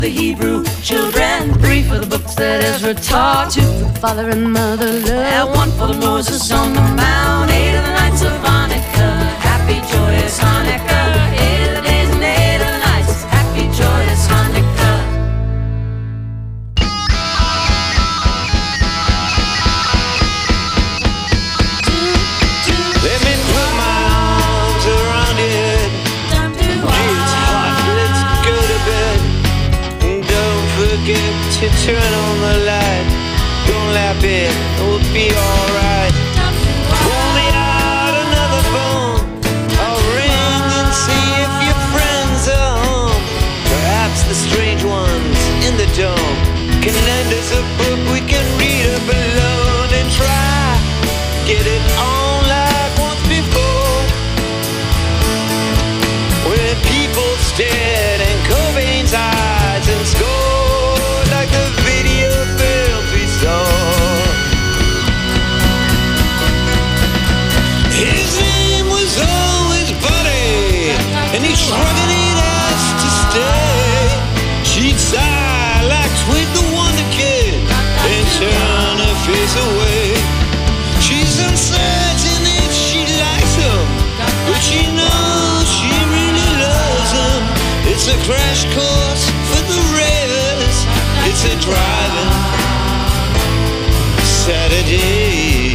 the Hebrew children, 3 for the books that Ezra taught, 2 for father and mother love, 1 for the Moses on the Mount, 8 of the nights of Hanukkah, happy joyous Hanukkah, 8 of the days and 8 of the nights, happy joyous Hanukkah. Let me put my arms around your head. It's hot, let's go to bed. Don't forget to turn on the light. Don't laugh it, it'll be alright. Pull me out another phone. I'll ring and see if your friends are home. Perhaps the strange ones in the dome can lend us a book we can read up alone and try. Get it on like once before. When people stared in Cobain's eyes and scored like the video film we saw. His name was always Buddy, and he shrugged it ass to stay. She'd sigh like Twig the Wonder Kid and turn her face away. She's uncertain if she likes him, but she knows she really loves him. It's a crash course for the ravers. It's a driving Saturday.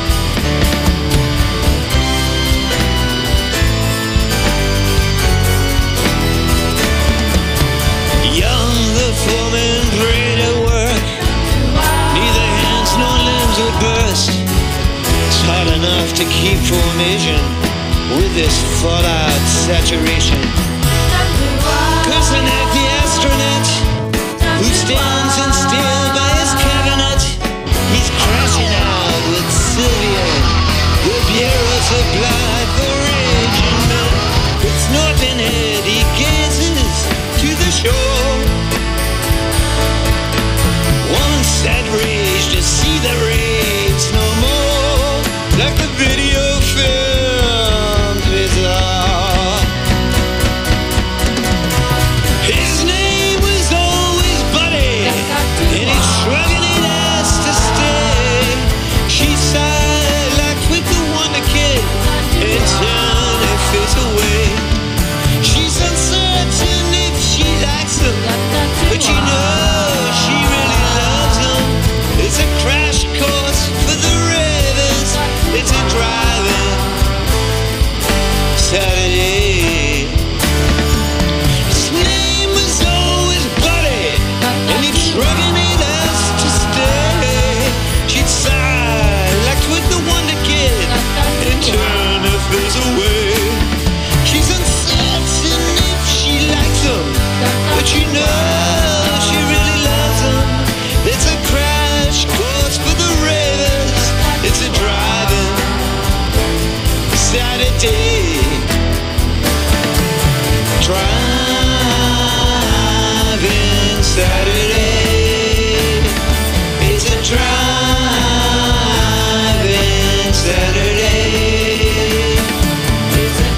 Young, the foreman prayed at work. Neither hands nor limbs would burst. It's hard enough to keep formation with this fallout saturation. Cursing at the astronaut who stands in still by his cabinet. He's crashing out with Sylvia. The bureau supplied for raging men. With snorting head he gazes to the shore. One sad rage to see the raves no more, like the video films we saw. His name was always Buddy, and he's shrugging it ass to stay. She sighed like Twig the Wonder Kid and turned her face away. She's uncertain if she likes him, but she knows she really loves him. It's a crash course for the ravers. It's a driving Saturday. His name was always Buddy, and he'd shrugging it ass to stay. She'd sigh like Twig the Wonder Kid and turn her face away. She's uncertain if she likes him, but she knows she really loves him. It's a crash course for the ravers. It's a driving Saturday. Driving Saturday. It's a driving Saturday. It's a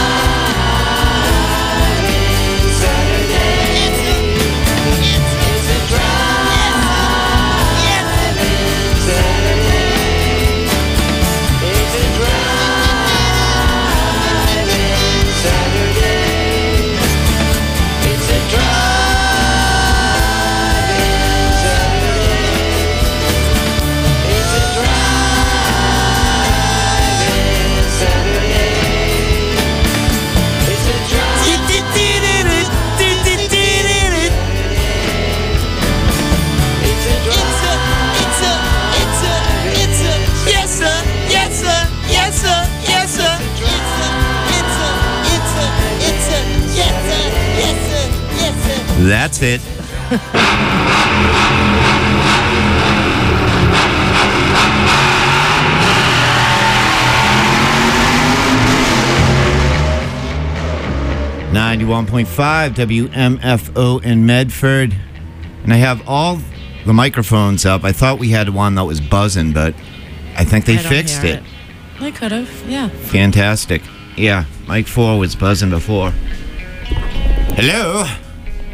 driving Saturday. It's a driving Saturday. It's a driving Saturday. It's a driving Saturday. It's a driving Saturday. It's a That's it. .5 WMFO in Medford. And I have all the microphones up. I thought we had one that was buzzing, but I think they fixed it. They could have, yeah. Fantastic. Yeah, mic 4 was buzzing before. Hello?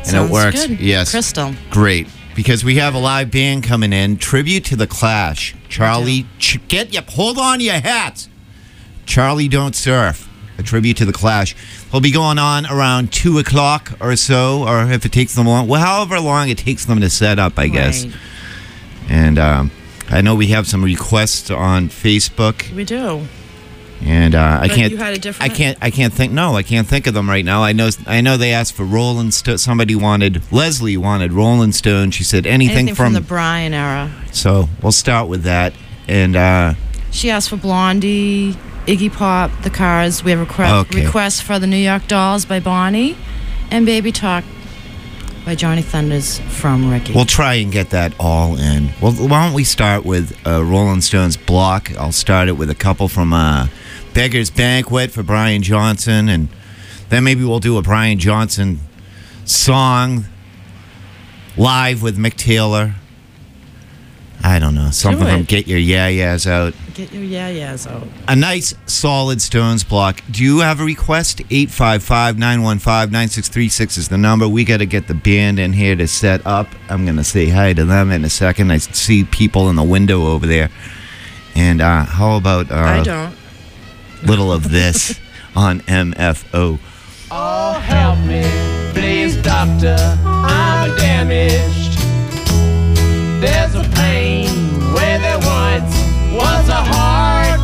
And Sounds it works. good. Yes. Crystal. Great. Because we have a live band coming in. Tribute to The Clash. Charlie, hold on to your hats. Charlie Don't Surf. A tribute to The Clash. They'll be going on around 2 o'clock or so, or if it takes them long. Well, however long it takes them to set up, I guess. Right. And I know we have some requests on Facebook. We do. And I But can't. you had a different- I can't think. No, I can't think of them right now. I know they asked for Rolling Stone. Leslie wanted Rolling Stone. She said anything from the Brian era. So we'll start with that. And She asked for Blondie, Iggy Pop, The Cars. We have a request for the New York Dolls by Bonnie, and Baby Talk by Johnny Thunders from Ricky. we'll try and get that all in. Well, why don't we start with Rolling Stones block? I'll start it with a couple from Beggar's Banquet for Brian Johnson, and then maybe we'll do a Brian Johnson song live with Mick Taylor. I don't know. Something from Get Your Yeah-Yeahs Out. Get your yeah-yeahs out. A nice, solid Stones block. Do you have a request? 855-915-9636 is the number. We got to get the band in here to set up. I'm going to say hi to them in a second. I see people in the window over there. And how about I don't. little of this on MFO? Oh, help me, please, doctor, I'm damaged. There's a pain where there once was a heart.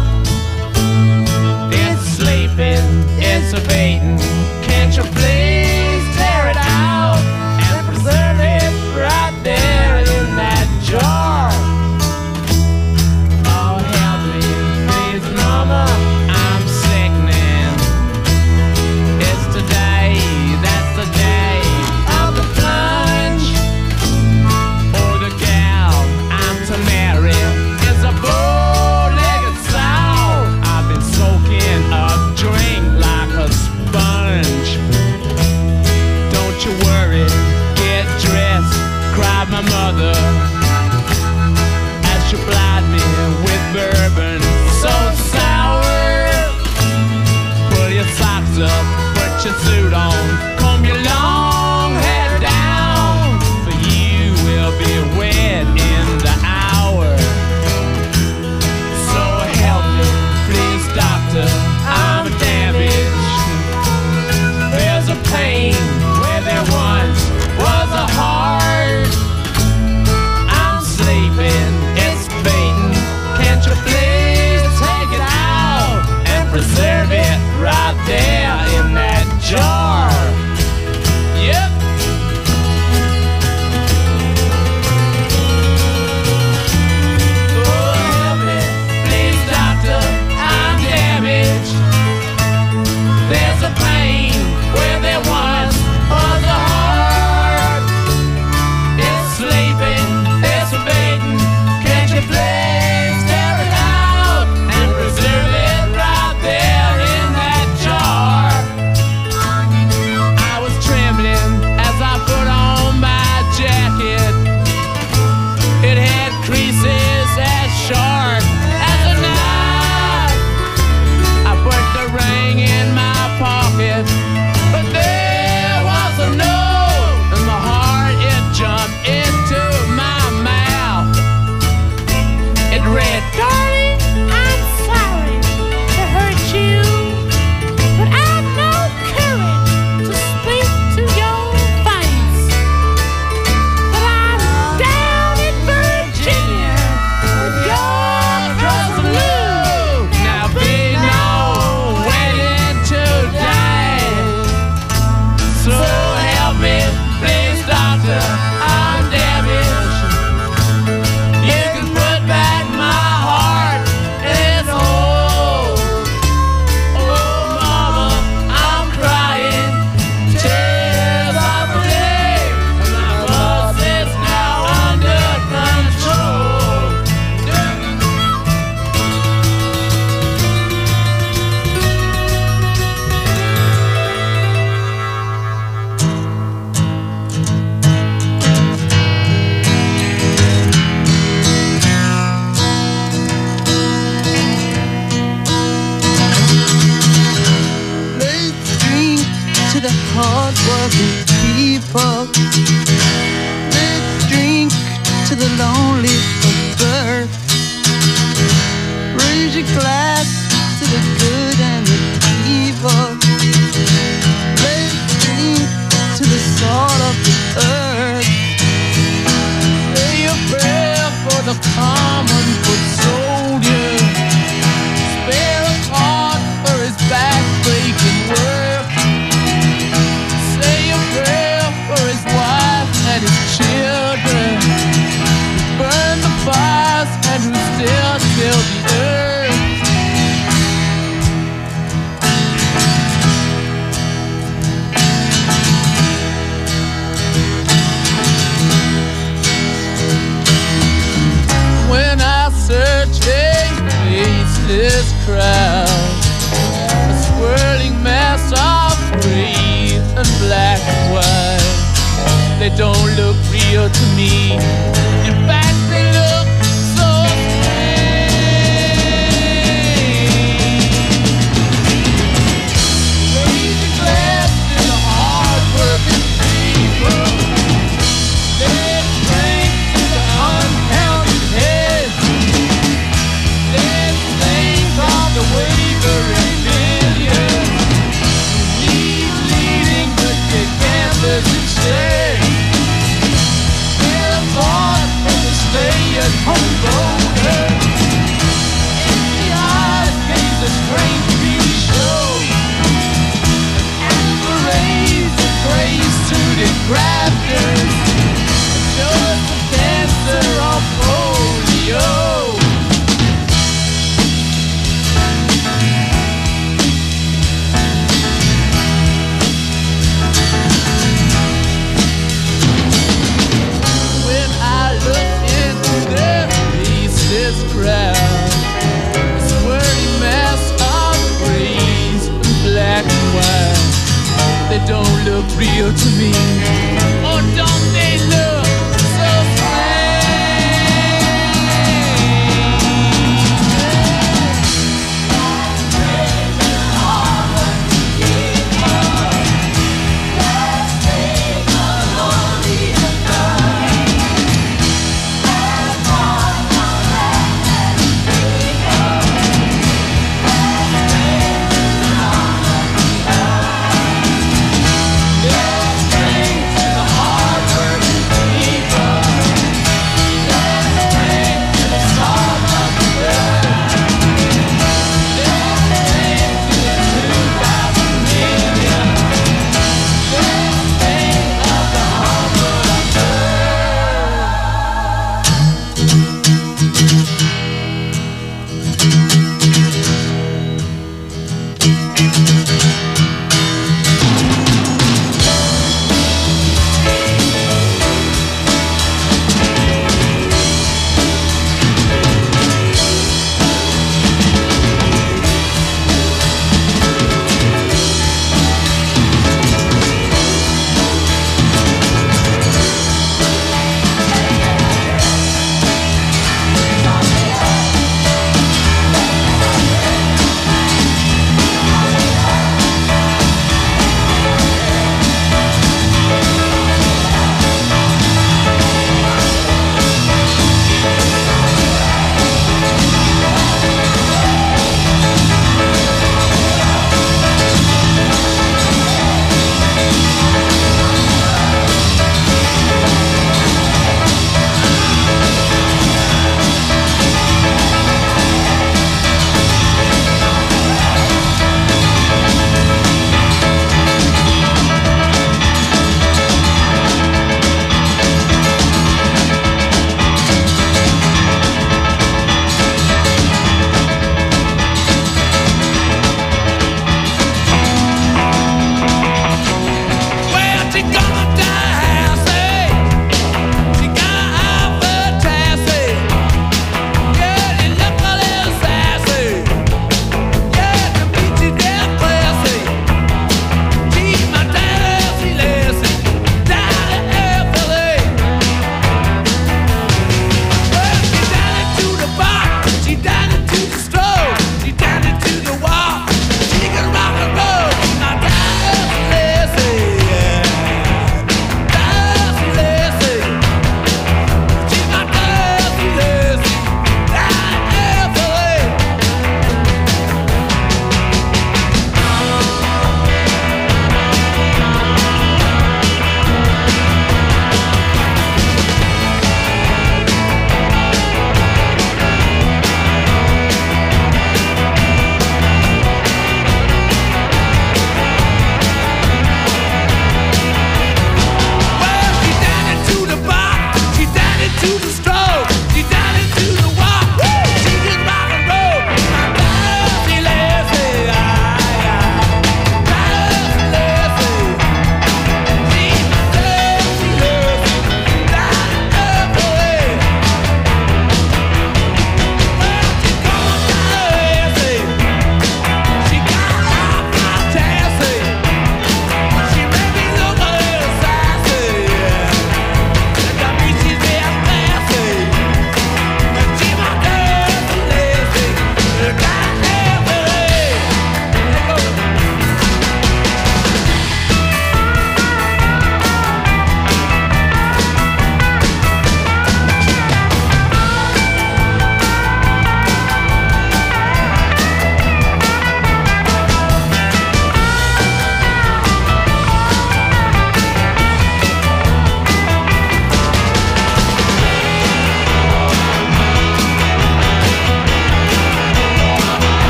It's sleeping, it's a beating. Can't you please tear it out and preserve it right there in that jar? Oh, help me, please, mama, I'm sickening. It's today, that's the day of the plunge. faceless crowd, a swirling mass of gray and black and white. They don't look real to me. In fact, they look so strange. Raising glasses to hard-working people. Let's drink to the uncounted heads. Let's think of the wavering millions. He's leading the gamblers instead. They're bought from the stay-at-home voter. Empty eyes gaze a strange beauty show. And parades of gray-suited grafters. Just the cancer of polio. When I look into their faceless crowd, a swirling mass of grays and black and white, they don't look real to me. Oh, don't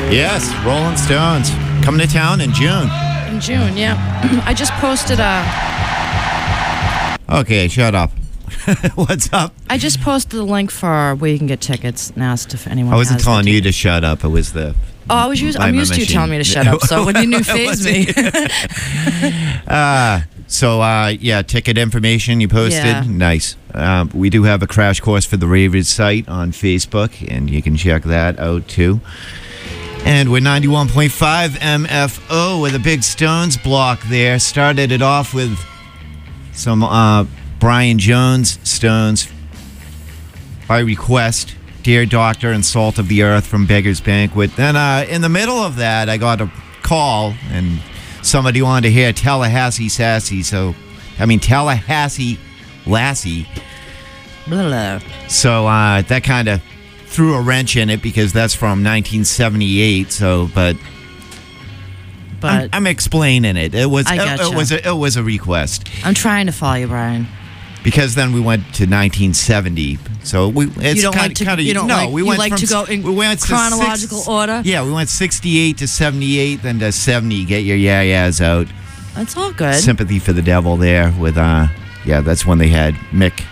Yes, Rolling Stones coming to town in June. In June, yeah. I just posted Okay, shut up. What's up? I just posted the link for where you can get tickets and asked if anyone. I wasn't has telling the you to shut up. It was the. Oh, I'm used to you telling me to shut up. So when you new phase me. Yeah, ticket information you posted. Yeah. Nice. We do have a crash course for the Ravers site on Facebook, and you can check that out too. And we're 91.5 MFO with a big Stones block there. Started it off with some Brian Jones Stones by request. Dear Doctor and Salt of the Earth from Beggar's Banquet. Then in the middle of that, I got a call, and somebody wanted to hear Tallahassee Sassy. Tallahassee Lassie. Blah, blah. So that kind of threw a wrench in it because that's from 1978. But I'm explaining it. It was a request. I'm trying to follow you, Brian. Because then we went to 1970. So we went chronological order. Yeah, we went 68 to 78, then to 70. Get your yeah-yeahs out. That's all good. Sympathy for the Devil there with that's when they had Mick.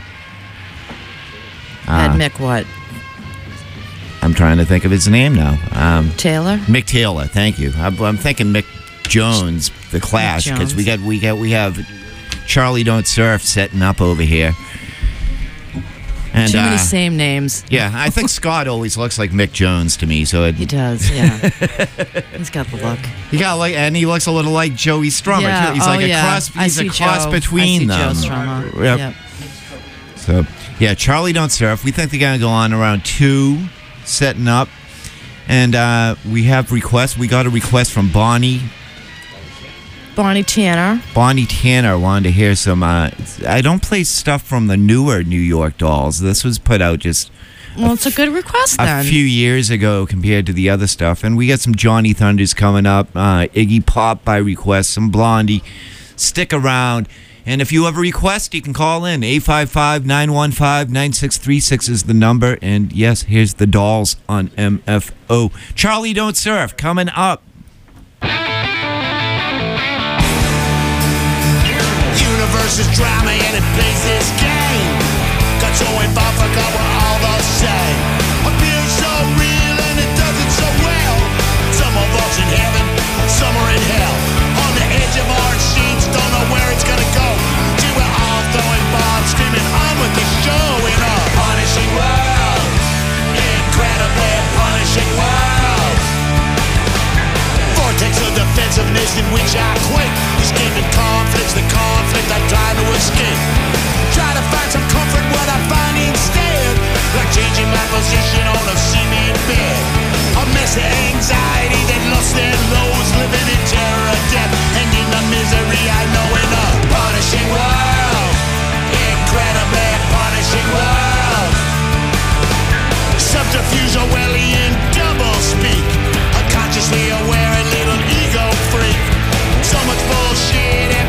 Mick what? I'm trying to think of his name now. Taylor. Mick Taylor. Thank you. I'm thinking Mick Jones, the Clash, because we have Charlie Don't Surf setting up over here. And, too many same names. Yeah, I think Scott always looks like Mick Jones to me. So he does, yeah. He's got the look. And he looks a little like Joey Strummer. Yeah. He's like a cross. He's a cross between them. Joe Strummer. Yep. So yeah, Charlie Don't Surf. We think they're gonna go on around 2, setting up, and we have requests. We got a request from Bonnie Tanner. Bonnie Tanner wanted to hear some. I don't play stuff from the newer New York Dolls. This was put out just. Well, it's a good request then. A few years ago compared to the other stuff, and we got some Johnny Thunders coming up. Iggy Pop by request, some Blondie. Stick around, and if you have a request, you can call in 855-915-9636 is the number. And yes, here's the Dolls on MFO. Charlie Don't Surf coming up. Versus drama and it plays this game. Got so involved, forgot we're all the same. Appears so real and it does it so well. Some of us in heaven, some are in hell. On the edge of our sheets, don't know where it's gonna go. See, we're all throwing bombs, screaming on with the show in a punishing world. Incredibly punishing world. Vortex of defensiveness in which I quake. Escaping conflicts, the conflict I'm trying to escape. Try to find some comfort what I find instead. Like changing my position on a cement bed. A mess of anxiety that lost their lows. Living in terror of death and in the misery I know in a punishing world. Incredibly punishing world. Subterfuge Orwellian double speak. Unconsciously aware a little ego freak. So much bullshit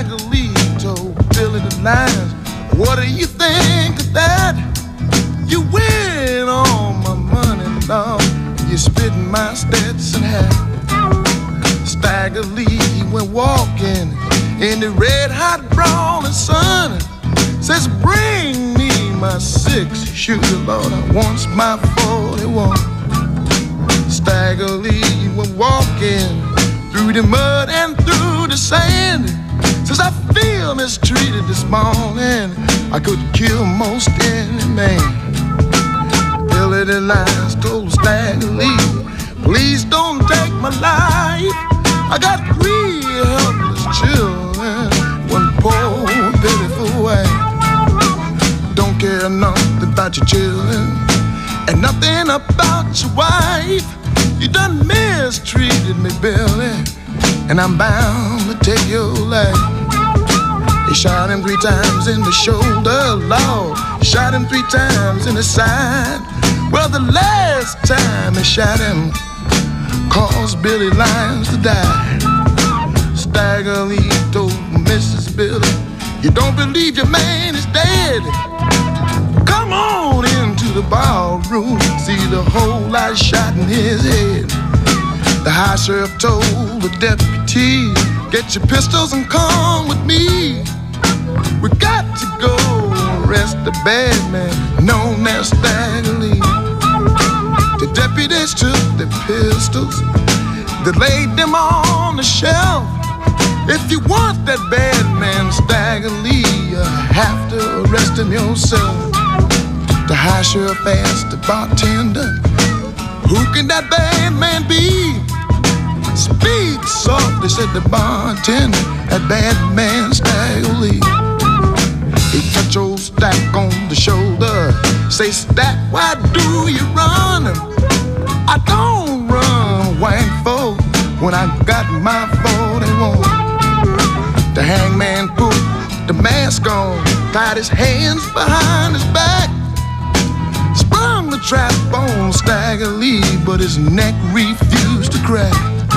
Stagger Lee told Billy the Lions, what do you think of that? You win all my money, dog. You spit in my Stetson hat. Stagger Lee went walking in the red hot brawling sun. Says, bring me my 6-shooter, Lord, I wants my 41. Stagger Lee went walking through the mud and through the sand. Says, I feel mistreated this morning, I could kill most any man. Billy the Lions told Stagger Lee, please don't take my life. I got 3 helpless children, one poor pitiful wife. Don't care nothing about your children and nothing about your wife. You done mistreated me, Billy, and I'm bound to take your life. He shot him 3 times in the shoulder, Lord. Shot him 3 times in the side. Well, the last time he shot him caused Billy Lions to die. Stagger Lee told Mrs. Billy, you don't believe your man is dead? Come on into the ballroom, see the hole I shot in his head. The high sheriff told the deputy, get your pistols and come with me. We got to go arrest the bad man known as Stagger Lee. The deputies took the pistols, they laid them on the shelf. If you want that bad man Stagger Lee, you have to arrest him yourself. The high sheriff asked the bartender, who can that bad man be? Speak softly, said the bartender, that bad man Stagger Lee. He touched old Stack on the shoulder, say, Stack, why do you run? I don't run, white folk, when I got my 41. The hangman put the mask on, tied his hands behind his back, sprung the trap on Stagger Lee, but his neck refused to crack.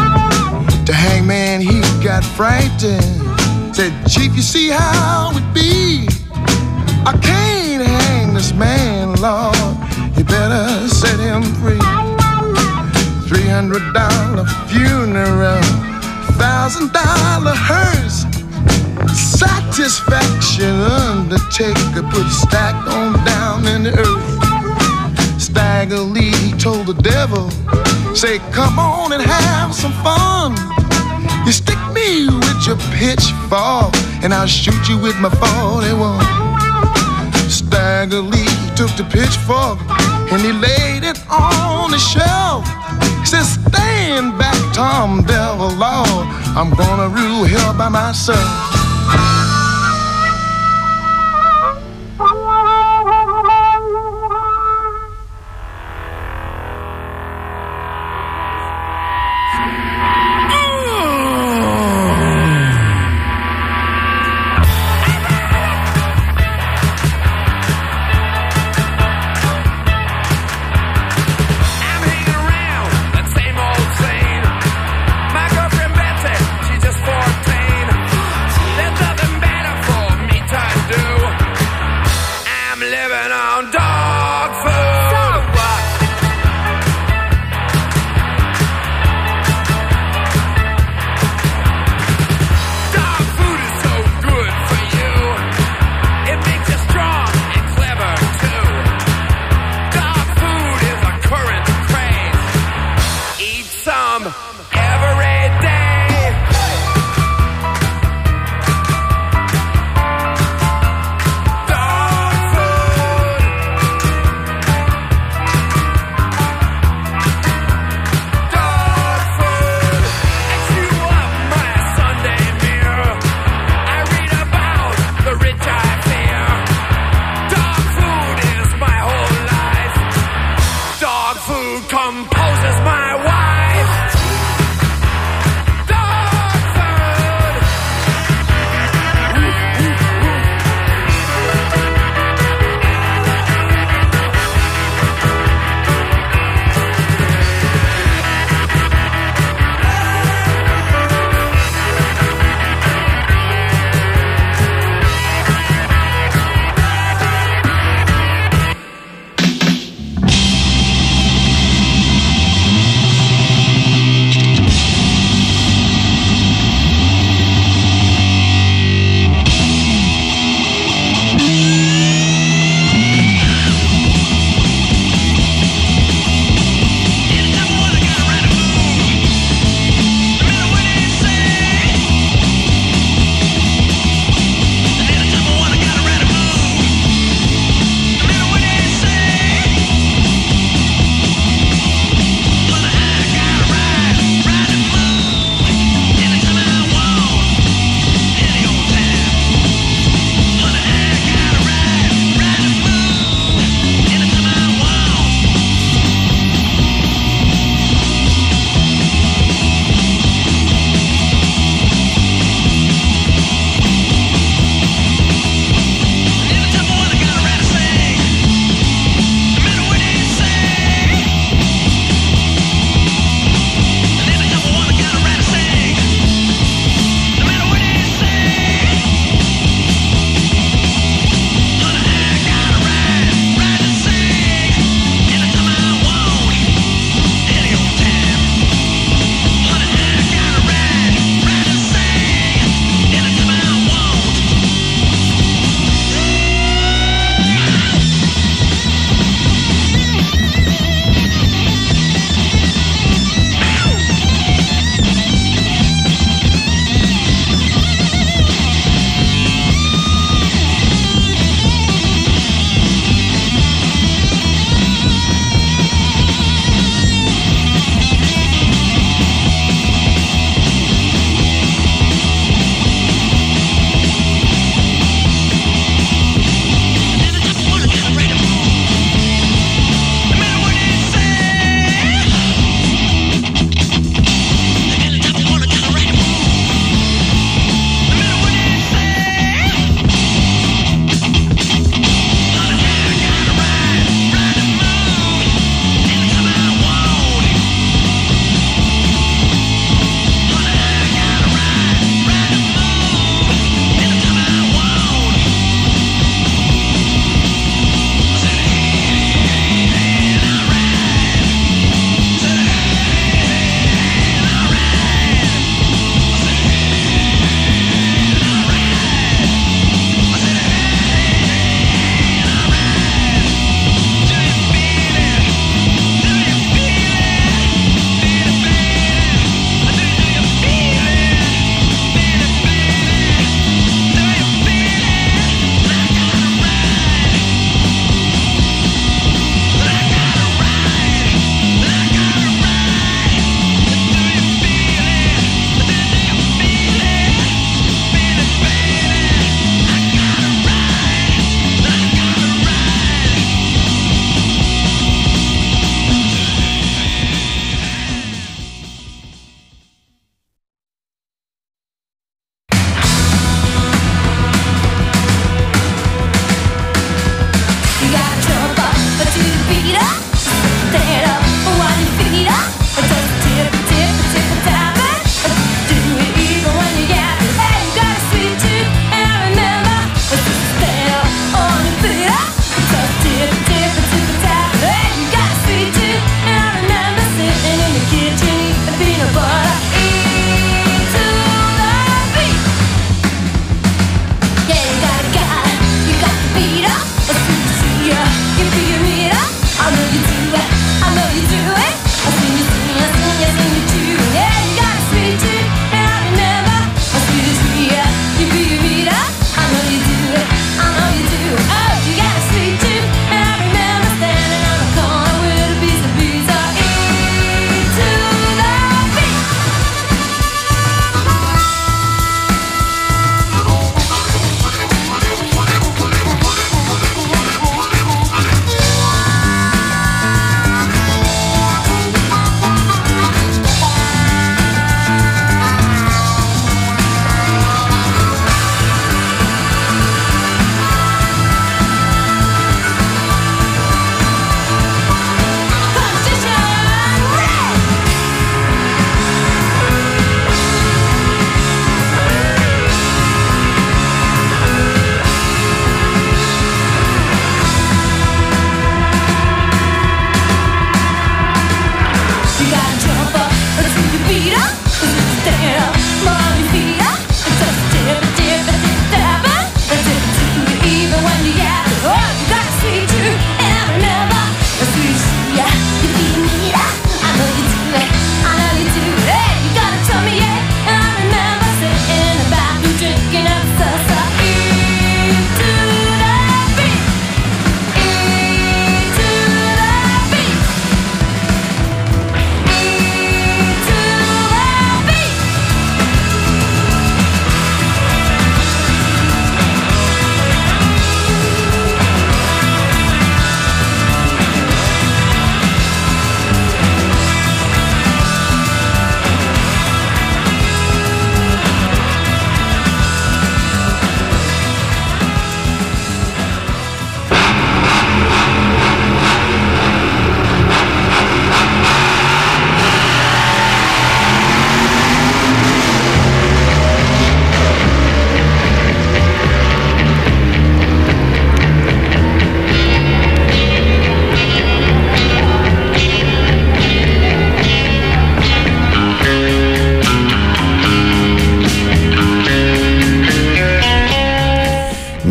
The hangman, he got frightened, said, Chief, you see how it be? I can't hang this man, Lord, you better set him free. $300 funeral, $1,000 hearse. Satisfaction undertaker put Stack on down in the earth. Stagger Lee told the devil, say, come on and have some fun. You stick me with your pitchfork and I'll shoot you with my 41. Stagger Lee took the pitchfork and he laid it on the shelf. He said, stand back, Tom Devil, Lord, I'm gonna rule hell by myself. There's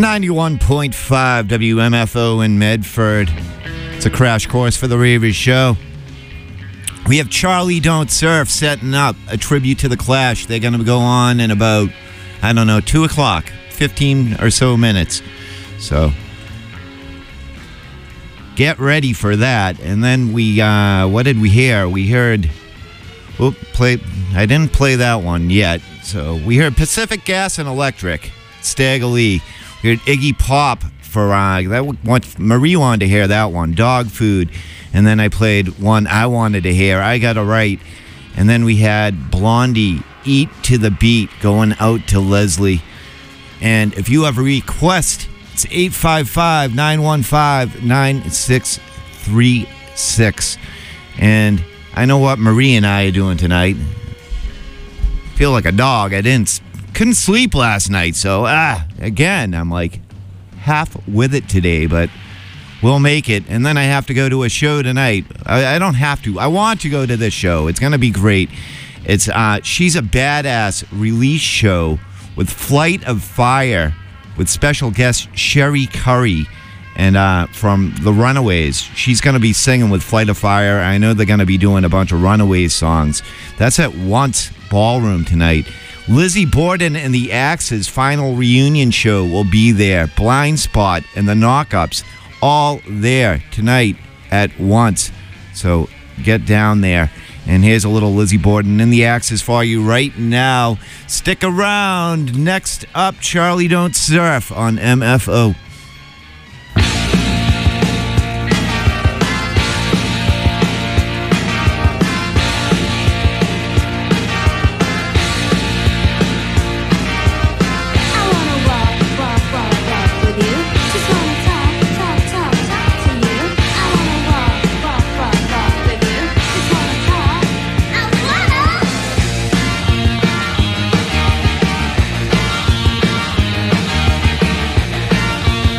91.5 WMFO in Medford. It's a crash course for the Reavers show. We have Charlie Don't Surf setting up a tribute to the Clash. They're going to go on in about, 2 o'clock, 15 or so minutes. So get ready for that. And then what did we hear? We heard, I didn't play that one yet. So we heard Pacific Gas and Electric, Stagger Lee. We heard Iggy Pop for, Marie wanted to hear that one, Dog Food. And then I played one I wanted to hear, I Got It Right. And then we had Blondie, Eat to the Beat, going out to Leslie. And if you have a request, it's 855-915-9636. And I know what Marie and I are doing tonight. Feel like a dog. Couldn't sleep last night. So, again, I'm like half with it today, but we'll make it. And then I have to go to a show tonight. I don't have to. I want to go to this show. It's going to be great. It's She's a Badass release show with Flight of Fire with special guest Sherry Curry and from the Runaways. She's going to be singing with Flight of Fire. I know they're going to be doing a bunch of Runaways songs. That's at Once Ballroom tonight. Lizzie Borden and the Axes final reunion show will be there. Blind Spot and the Knockups all there tonight at Once. So get down there. And here's a little Lizzie Borden and the Axes for you right now. Stick around. Next up, Charlie Don't Surf on MFO. I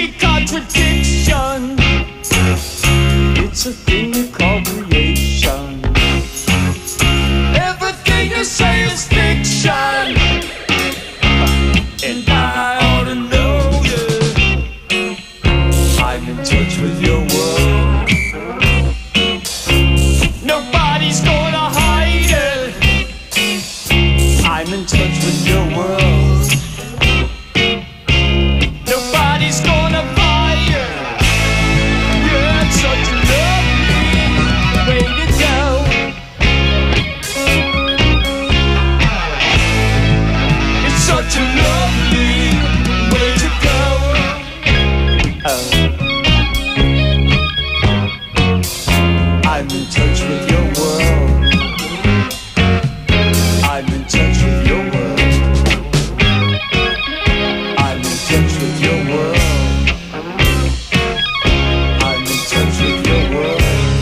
smoky contradiction. It's a thing we call creation. Everything you say is fiction, and I ought to know you. I'm in touch with your world. Nobody's gonna hide it. I'm in touch with your world. Nobody's gonna buy it. Yeah, it's such a lovely way to go. It's such a lovely way to go. Oh. I'm in touch with your world. I'm in touch with your world. I'm in touch with your world. I'm in touch with your world.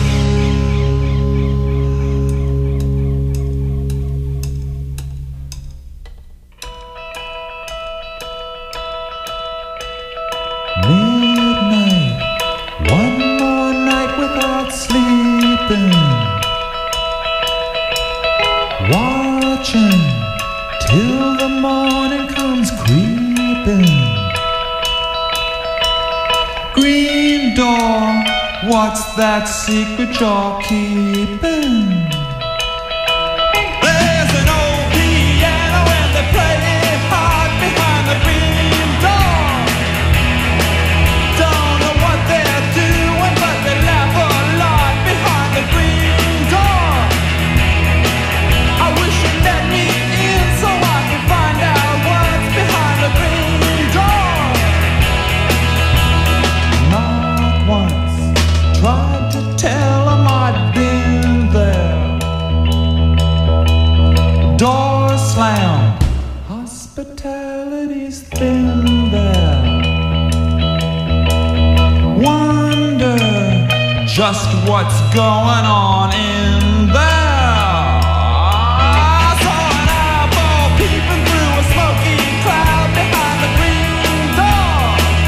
Midnight, one more night without sleeping, watching till the morning comes creeping. Green door, what's that secret you're keeping? There's an old piano and they play it hard behind the green door. Don't know what they're doing, but they laugh a lot behind the green door. I wish you'd let me in so I can find out what's behind the green door. Not once tried to tell them I'd been there. Door slammed, hospitality's thin there. Wonder just what's going on in there. I saw an eyeball peeping through a smoky cloud behind the green door.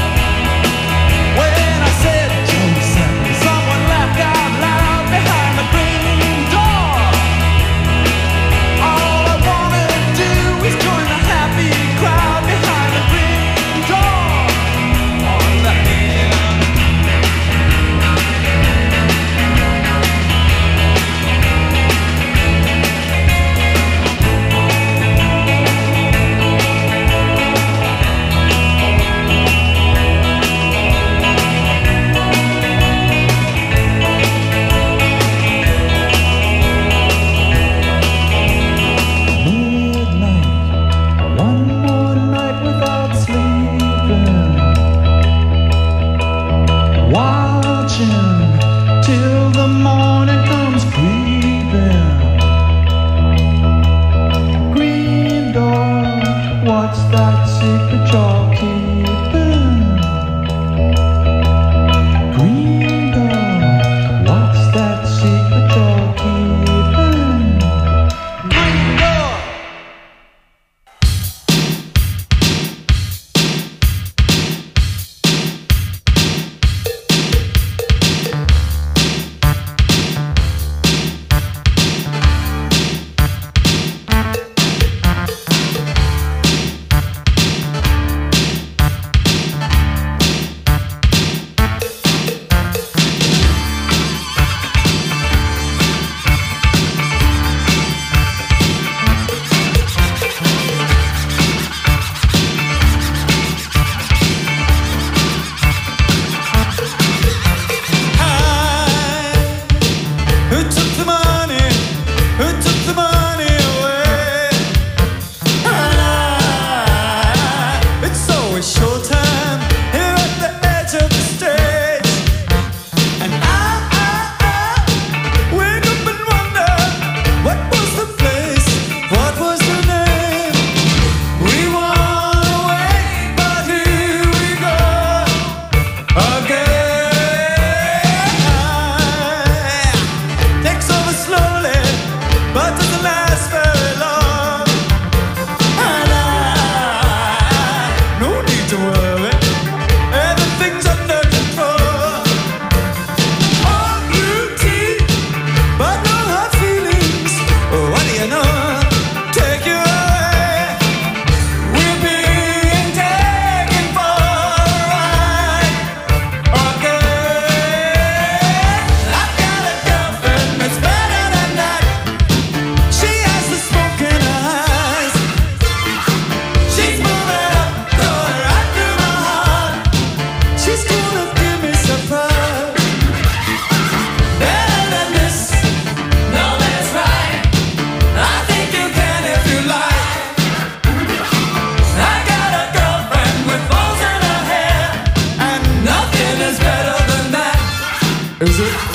When I said Joseph, someone laughed out loud behind the green door. All I wanna do is join the happy crowd behind the green door. Oh, let me in. Midnight, one more night without sleeping, watching till the morning comes creeping. Green door, what's that secret you're keeping? Green door, what's that secret you're keeping? Green door. Who took the money? Who took the money away? It's always showtime here at the edge of the stage, and I wake up and wonder what was the place, what was the name? We want away, but here we go again. Takes over slowly, but doesn't last very long. And no need to worry, everything Is it?